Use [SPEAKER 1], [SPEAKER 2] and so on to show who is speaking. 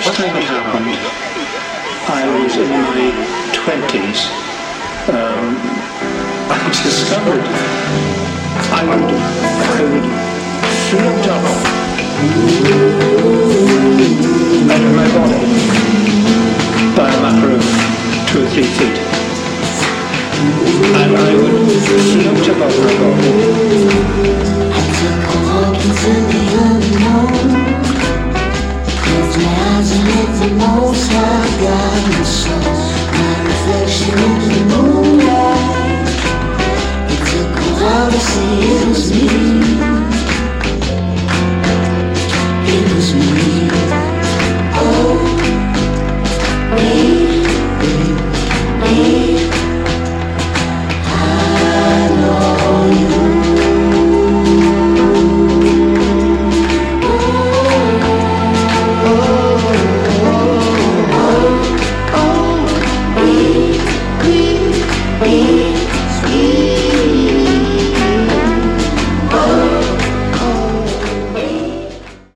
[SPEAKER 1] first time it happened, I was in my 20s. I discovered I would float up out of my body by a matter of 2 or 3 feet. And I would float above my body.
[SPEAKER 2] I took a walk into the unknown. Closed my eyes and let the most high guide my soul. My reflection in the moonlight. It took a while to see it was me. It was me.